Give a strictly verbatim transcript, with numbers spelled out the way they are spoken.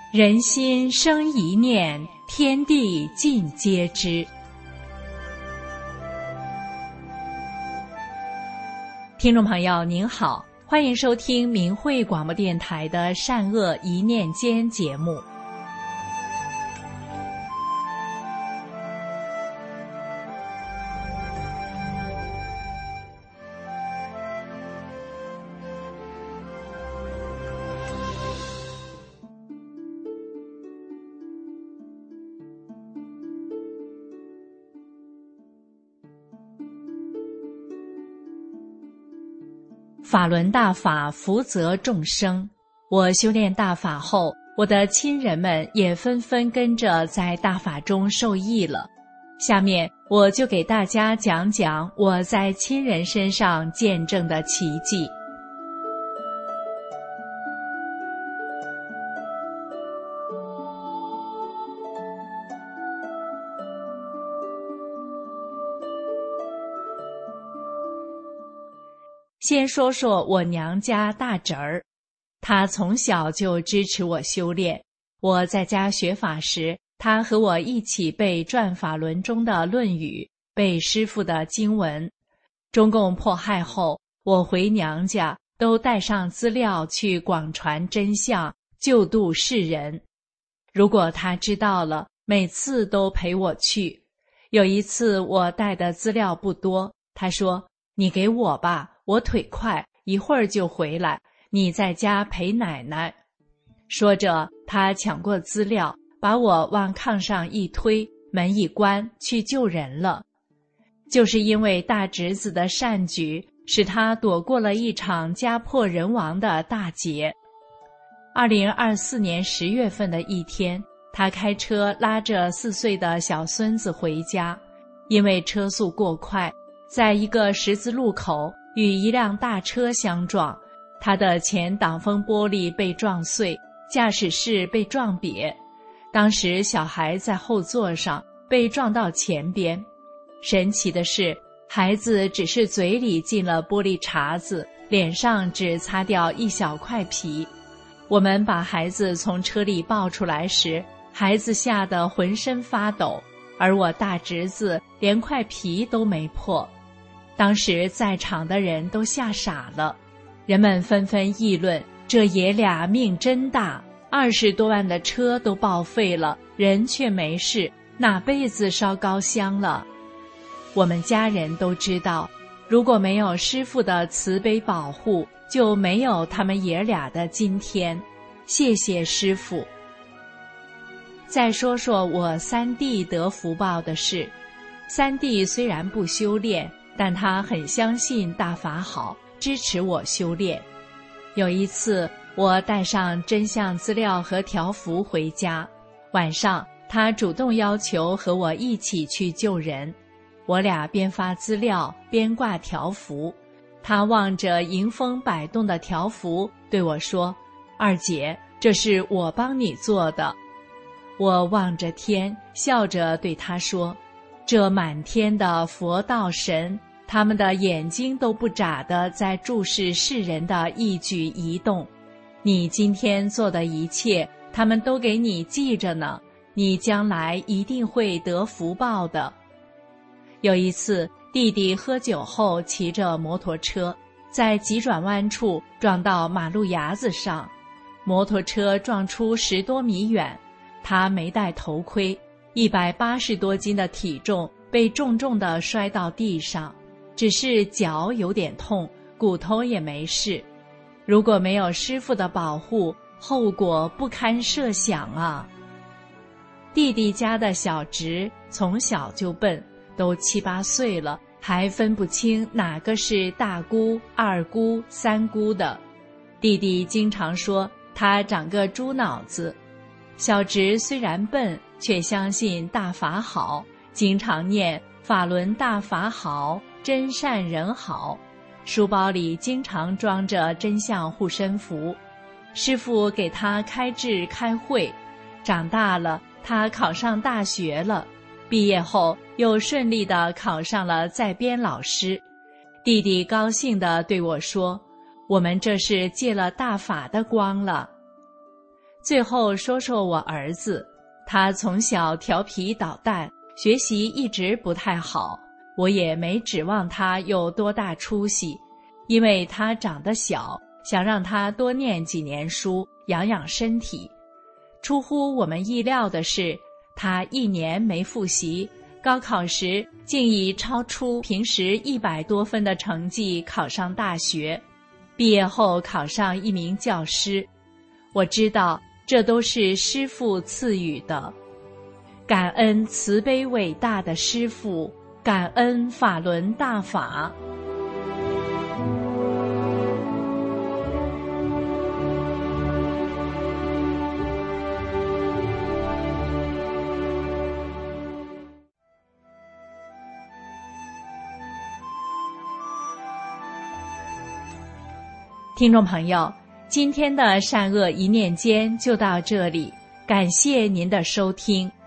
人心生一念，天地尽皆知。听众朋友您好，欢迎收听明慧广播电台的善恶一念间节目。法轮大法福泽众生，我修炼大法后，我的亲人们也纷纷跟着在大法中受益了。下面我就给大家讲讲我在亲人身上见证的奇迹。先说说我娘家大侄儿，他从小就支持我修炼。我在家学法时，他和我一起背转法轮中的《论语》，背师父的经文。中共迫害后，我回娘家都带上资料去广传真相，救度世人。如果他知道了，每次都陪我去。有一次我带的资料不多，他说：“你给我吧。”我腿快，一会儿就回来，你在家陪奶奶。说着，他抢过资料，把我往炕上一推，门一关，去救人了。就是因为大侄子的善举，使他躲过了一场家破人亡的大劫。二零二四年十月份的一天，他开车拉着四岁的小孙子回家，因为车速过快，在一个十字路口与一辆大车相撞，他的前挡风玻璃被撞碎，驾驶室被撞瘪。当时小孩在后座上，被撞到前边。神奇的是，孩子只是嘴里进了玻璃碴子，脸上只擦掉一小块皮。我们把孩子从车里抱出来时，孩子吓得浑身发抖，而我大侄子连块皮都没破。当时在场的人都吓傻了，人们纷纷议论，这爷俩命真大，二十多万的车都报废了，人却没事，哪辈子烧高香了？我们家人都知道，如果没有师父的慈悲保护，就没有他们爷俩的今天。谢谢师父。再说说我三弟得福报的事。三弟虽然不修炼，但他很相信大法好，支持我修炼。有一次，我带上真相资料和条幅回家，晚上他主动要求和我一起去救人。我俩边发资料边挂条幅，他望着迎风摆动的条幅对我说：“二姐，这是我帮你做的。”我望着天，笑着对他说：“这满天的佛道神，他们的眼睛都不眨地在注视世人的一举一动。你今天做的一切，他们都给你记着呢，你将来一定会得福报的。”有一次，弟弟喝酒后骑着摩托车，在急转弯处撞到马路牙子上，摩托车撞出十多米远，他没戴头盔，一百八十多斤的体重被重重地摔到地上。只是脚有点痛，骨头也没事。如果没有师父的保护，后果不堪设想啊！弟弟家的小侄从小就笨，都七八岁了，还分不清哪个是大姑、二姑、三姑的。弟弟经常说他长个猪脑子。小侄虽然笨，却相信大法好，经常念法轮大法好，真善人好，书包里经常装着真相护身符。师父给他开智开慧，长大了，他考上大学了，毕业后又顺利地考上了在编老师。弟弟高兴地对我说：“我们这是借了大法的光了。” 最后说说我儿子，他从小调皮捣蛋，学习一直不太好，我也没指望他有多大出息，因为他长得小，想让他多念几年书，养养身体。出乎我们意料的是，他一年没复习，高考时竟以超出平时一百多分的成绩考上大学，毕业后考上一名教师。我知道这都是师父赐予的，感恩慈悲伟大的师父，感恩法轮大法。听众朋友，今天的善恶一念间就到这里，感谢您的收听。